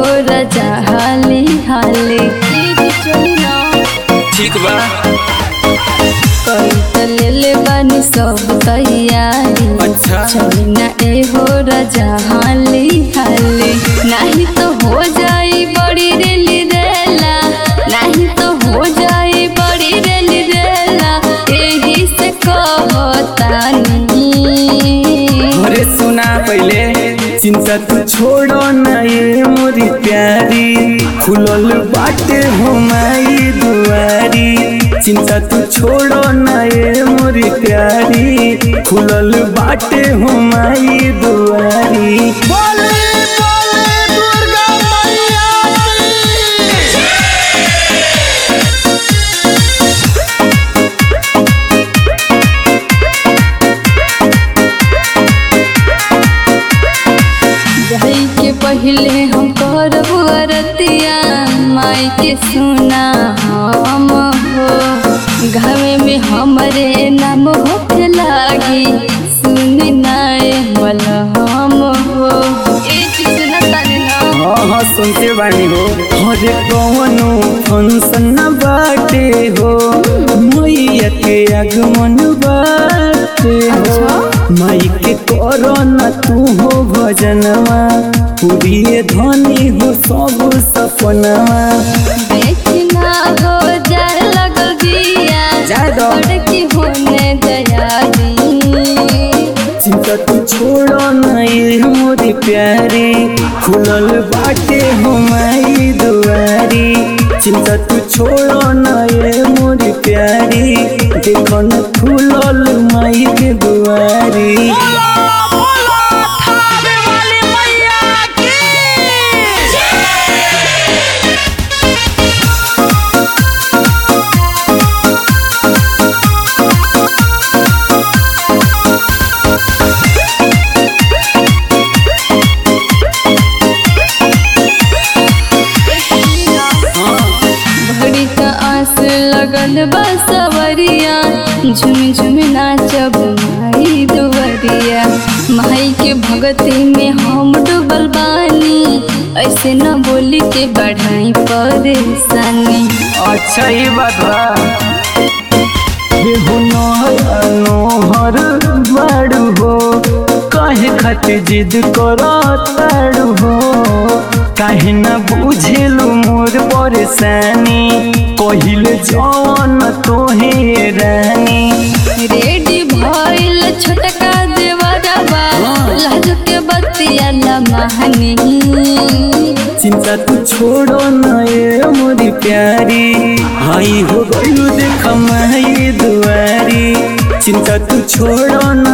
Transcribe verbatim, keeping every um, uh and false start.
हो राजा हाली हाली ठीक बा ले ले बानी सब तैयारी। अच्छा चलना ए हो राजा हाली हाली नहीं तो हो जाई बड़ी रेली रेला नहीं तो हो जाई बड़ी रेली रेला यही से कहतानी। अरे सुना पहले चिंता तू छोड़ो ना ये मोरी प्यारी खुलल बाटे हो माई दुआरी। चिंता तू छोड़ो ना ये मोरी प्यारी खुलल बाटे हो माई दुआरी। बोले बोले दुर्गा मैया जाई के पहले हम करब अरतिया माई के सुना हम हो घावे में हमरे नाम होके लागी सुन नाए मलहम हो। ए सुना तारे ना हाँ हाँ सुनते बानी हो। अरे कौनो फंक्शन बाटे हो मैया के आगमन बाटे हो माई के करो ना तू हो भजनवा पूरी धनी हो सब सपनवा। देखना हो जाए लगल दिया की होने दयारी। चिंता तू छोड़ो ना ये मोरी प्यारी खुलल बाटे हो माई दुआरी। चिंता तू छोड़ो ना ये मोरी प्यारी देखो न खुलल माई के दुआरी। बोला बोला थावे वाली मैया की भरी का आस लगल बसवरिया झुम झुम नाचब माई दुवरिया। माई के भगती में हम डूबल बानी ऐसे न बोली के बढ़ाई परेशानी। अच्छा ही बात बा हो नोहर बाड़ू हो काहे खातिर जिद करो ताड़ू हो काहे न बुझेलू मोर परेशानी कहिल जौन तोहे रानी। रेडी भइल छोटका देवरबा लाज के बतिया लमहनी। चिंता तू छोड़ो ना ये मोरी प्यारी आई हो गलू देख माई दुआरी। चिंता तू छोड़ो ना